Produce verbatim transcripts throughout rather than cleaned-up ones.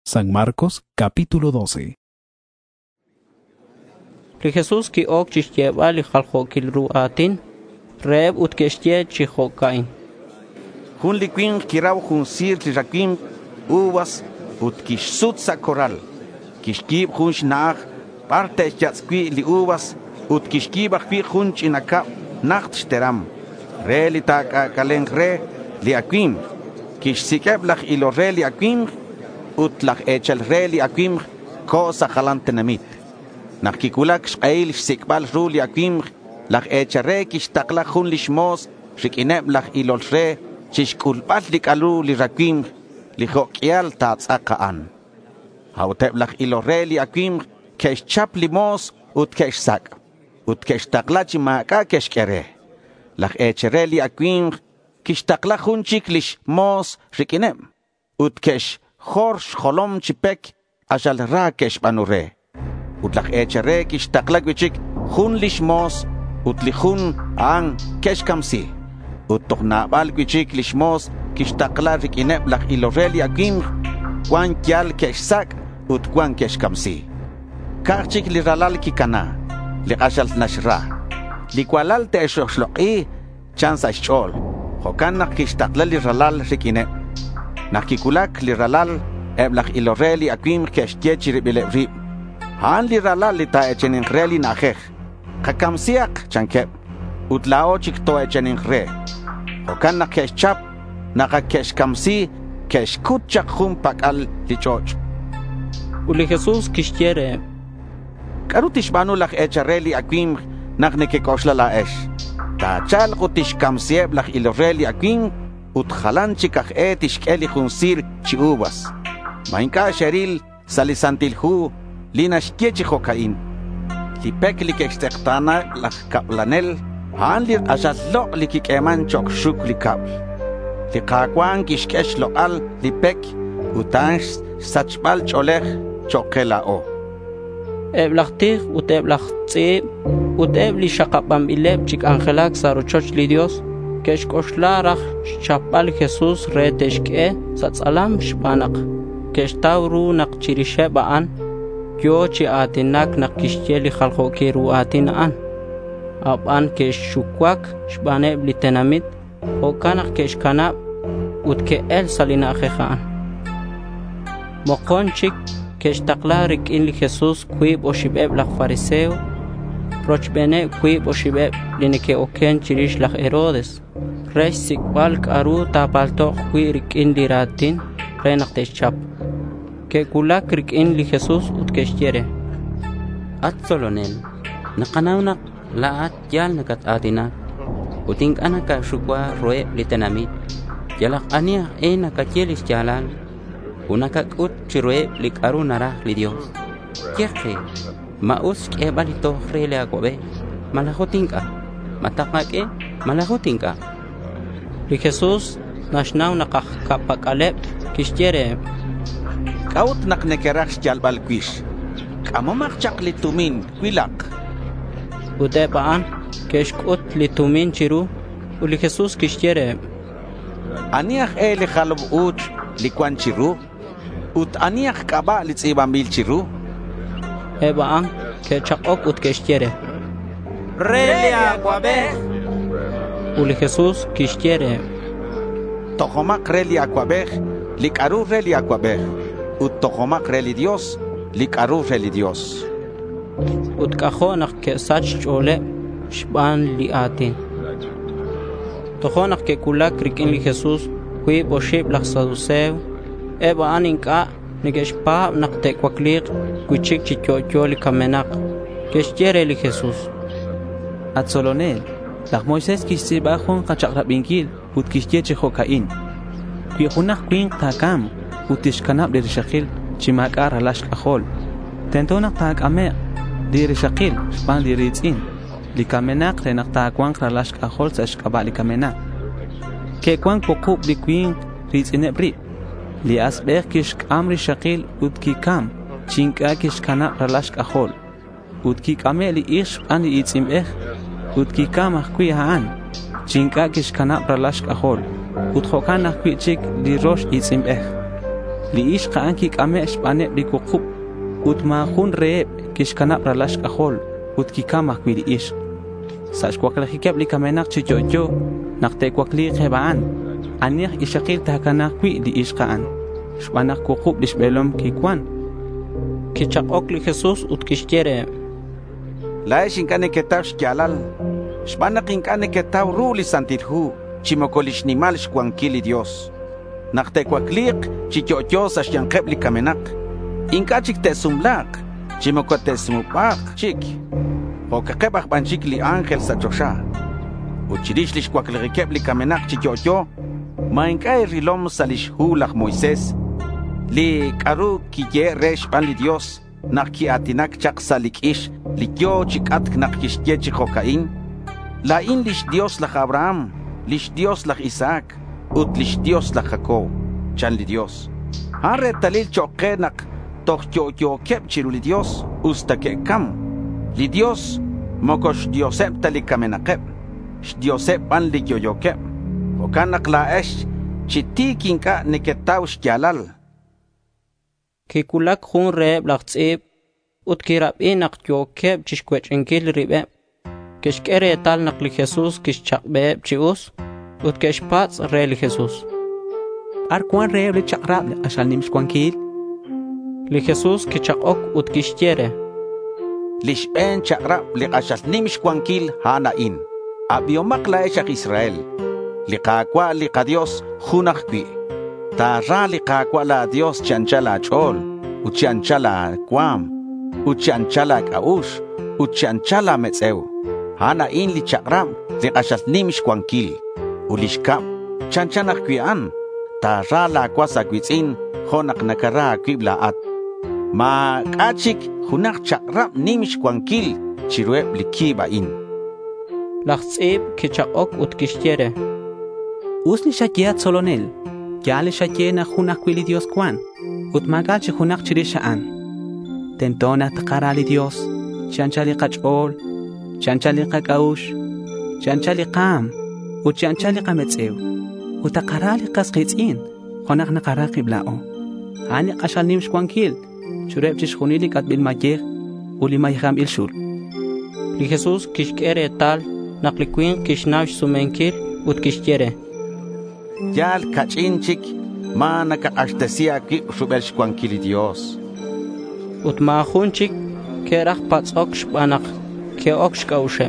San Marcos, capítulo doce. Li Jesús ki ok chishtieba li khalkhokil ruatin, reeb utkeshtie chihokain. Hun liquin kiraw hun sir li raquim uvas utkish sutsa coral. Kishkib hun shnach parte jatzqui li uvas utkishkib akpi hun chinaka nacht steram. Re li ta kalen re li aquim. Kish sikeb lach ilo re li aquim utlach echel re li aquim cosa jalantenamit. Nach kikulak shqail sikbal ru li aquim lach echere kish taklach hun lishmos shikineb lach ilo re chishkulbal li kalu li raquim li hokial ta tzaqaan. Hauteb lach ilo re li aquim kesh chap limos ut kesh sak ut kesh taklachi maaka kesh kere. Lach echere li aquim kish taklach hun chiklish mos shikineb ut kesh Jorsh Holom Chipek Ashal Ra Kesh Banure. Utlach Echere Kish Taklak Wichik Hun Lishmos Utlihun Ang Kesh Kamsi. Utokna Bal Wichik Lishmos Kish Taklar Rikineb Lach Iloreli Akim Kwan Kial Kesh Sak Ut Kwan Kesh Kamsi. Karchik Liralal Kikana Li Ashal Nashra Li Kualal Te Shoshloki Chans Ashol Hokanak Kish Taklar Liralal Rikineb. Nakikulak li ralal eblach iloreli akim keshtiechiri bilebri. Han li ralal li ta echenin reli najej. Kakamsiak chankep. Utlao chikto echenin re. Hokan na keshchap naka keshkamsi keshkutchak hum pakal li choch. Uli Jesús kishtiere. Karutishbanu lach echereli akim nakneke koshla la esh. Ta chal kutishkamsi eblach iloreli akim utjalan chikaj et ishkeli junsir chiubas. Mainka sheril salisantilhu lina shkiechi hokain. Lipek likextektana lach kaplanel han li ashatlo likikeman chok shuk likap. Likakwan kishkesh loal lipek utansh sachbal cholech chokela o. Eblachtig uteblachtzib utebli shakapam ileb chik angelak saruchoch li Dios. Kesh koshlarach chapal Jesús re teshke satsalam shpanak. Kesh tauru nak chirishe baan. Yo chi atinak nak kishtieli khalkhoki ruatin an. Aban kesh shukwak shbane blitenamit. Hokanak kesh kanab utke el salina khekhaan. Mokonchik kesh taklarik in li Jesús kuib oshibeb lak fariseo. Prochbene kuib oshibeb lineke oken chirish lak Herodes. Resh sikbal karu tapalto kuirik in liratin renak teschap. Ke kulak rik in li Jesús utkeshtiere. At solonel nakanawnak laat yal nakat atinak. Uting anaka shukwa roe litanamit. Yalak ania e nakatyelis jalal. Unakakut chiroe likaru narah li Dios. Kieche maus ke balito rele agobe. Malahotinka. Matakake malahotinka. Li Jesús nashnaw nakakapakalep kishtiere. Kaut naknekerach jalbal kwish. Kamomak chak litumin kwilak. Udebaan keshkut litumin chiru. Uli Jesús kishtiere. Aniach e li khalob ut likwan chiru. Ut aniach kaba litzibamil chiru. Ebaan kechakok ut kishtiere. Relia guabe. Uli Jesús kishtiere. Tojomak reli aquabej, likaru reli aquabej. Ut tojomak reli Dios, likaru reli Dios. Ut kajonak ke sach chole shban liatin. Tojonak ke kulak rikin li Jesús kui boshib lak saduseu. Eba aninka negeshpa nakte kwaklik kuchik chichocho li kamenak. Kishtiere li Jesús. At solonel. Lach Moisés kishsi bajón kachakrabingil ut kishyeche hokain. Kuihunak queen takam utishkanab de rishakil chimakar halash kahol. Tentonak takame de rishakil span de ritzin. Likamenak tenak takwan halash kahol sa shkaba likamenak. Ke kwan pokub di queen ritzinebri. Li asber kishk am rishakil ut kikam chinka kishkanab halash kahol. Ut kikame li ish an li itzim eh. Ut kikamah kui haan chinka kish kanap ralash kahol ut khokanah kui chik di rosh itzim eh li ish qaan ki kame shbane rikukup ut ma hun reeb kishkanap ralash kahol ut kikama kwili ish sash kwakla hikab li kamenak chijojo nakte kwakli khebaan anih ishakil tahkana kwi li ish qaan shbanak kukup lishbelom kikwan kichak ok li Jesus ut kishtiere la ishin kane ketaw shkialal shbanak inkane ketaw ruli santilhu chimokolish nimal shkwankili Dios nakte kwakliq chijojo sash yankeb li kamenak inkachik te sumlaq chimokote sumupaq chik o kakebach banchik li ángel sa chosha uchirish lish kwakliqikeb li kamenak chijojo ma inkay rilom salish hulaq Moisés li karu kiye resh ban li Dios nakki atinak chaq salikish li yo chikatk nakishye chihokain la in lish Dios la Abraham lish Dios la Isaac ut lish Dios la Jacob chan li Dios harre talil choqenak toch yo yo kep chiru li Dios usta ke kam li Dios mokosh Diosep tali kamenakep sh Diosep ban li yo yo kep o kanak la esh chiti kinka neketaw shkialal kikulak hun reeb laqtsib ut kirab'i naq yo kep chishkwechinkil ribe kishkere tal naq li Jesus kishchaqbeeb chius ut kishpatz re li Jesus ar kwan reeb li chaqrab li ashal nimshkwankil li Jesus kichaqok ut kishtiere lishben chaqrab li ashal nimshkwankil hanain abiomak la eshak Israel li qaqwa li qadios junaq kwi ta ra li qaqwa la Dios chanchala chol u chanchala kwam u chanchala kaush u chanchala metzeu hanain li chaqrab li ashal nimshkwankil u lishkam chanchana kwian ta ra la kwasa kwitzin honak nakara kwiblaat ma kachik hunak chaqrab nimish kwankil chirueb likibain laqtsib kichaqok ut kishtiere usli shakiat solonel yale shakena hunak kwili Dios kwan ut magal chi hunak chirishaan tentona taqarali Dios chanchali qachol chanchali qakaush chanchali qam ut chanchali qametzeu ut taqarali qasqitzin honak naqara qiblao ani qashal nimish kwankil chureb chishkhunili kat bil majeh uli mayham il shul li Jesus kishkere tal naqliquin kishnash sumenkil ut kishtiere yal kachinchik ma nakaqashtesia ki shubel shkwankili Dios ut ma khunchik keraq patzok shbanak ke okshkaushe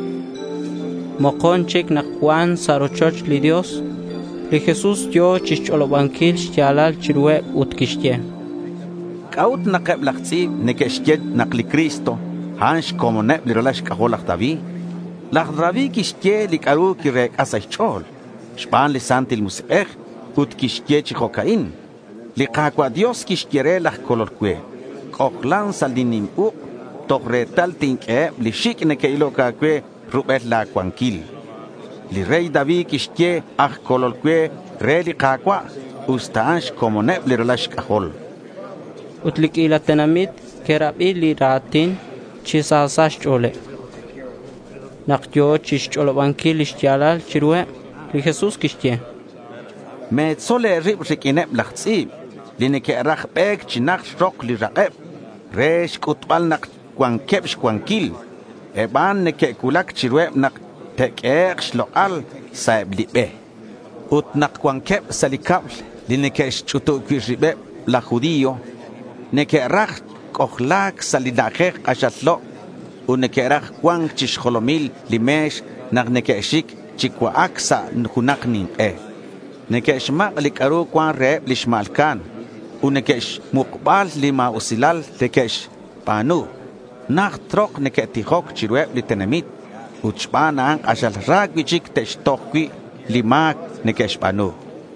moqonchik naqwan sarochoch li Dios li Jesus yo chicholobankil shtialal chirwe ut kishtie Kaut nakeb laqtsib nekeshket nakli Cristo hansh como neb li rolash kahol Davi laq Davi kishke li karu ki rek asaychol shpan li santil musiqeh ut kishke chihokain li qaqwa Dios kishkere laq kolorkwe qoqlan salinim u toqretal tinke li shik nekeilo kakwe rubet la kwankil li rey Davi kishke aj kolorkwe re li qaqwa ustansh como neb li rolash kahol utlik ila tenamit kerabi li ratin chisasash chole naqyo chischolobankil ishtialal chirwe li Jesus kishtie me tsole rib rikineb laqtsib li neke raq bek chinaq roq li raqeb resh kutbal naq kwankeb shkwankil eban neke kulak chirwe naq tekek shloqal saib libe ut naq kwankeb salikab li neke chutu kwiribe la judío nekeraj kohlak salidajej ashatlo u nekeraj kwan chishkolomil limesh naq nekeshik chikwaaksa hunaqnin e nekeshmaq likaru kwan re lishmalkan u nekesh muqbal lima usilal tekesh panu naq troq neketijok chirweb litenemit u chbanan ashal ragwichik techtokwi limak nekesh panu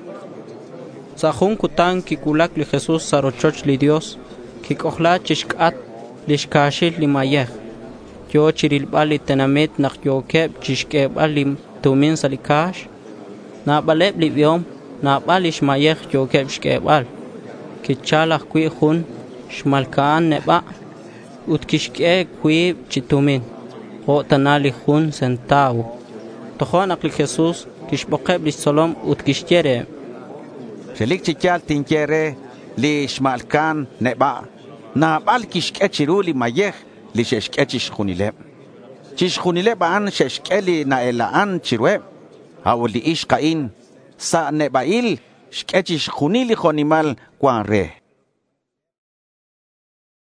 Sahun kutan kikulak li Jesus sarochoch li Dios kikohla chishkat lishkashil li mayeh yo chirilbal li tenamet nak yo keb chishkebal li tumin salikash na baleb li biom na balish mayeh yo keb shkebal kichalak kwi hun shmalkan neba ut kishke kwi chitumin o tanali hun centavo tohonak li Jesus kishbokeb li solom ut kishtiere Shelik chichal tinkiere li shmalkan neba nabal kishkechiru li mayej li sheshkechish khunile chish khunile baan sheshkeli na elaan chirwe awli ish qain sa nebail shkechish khunili khonimal kwanre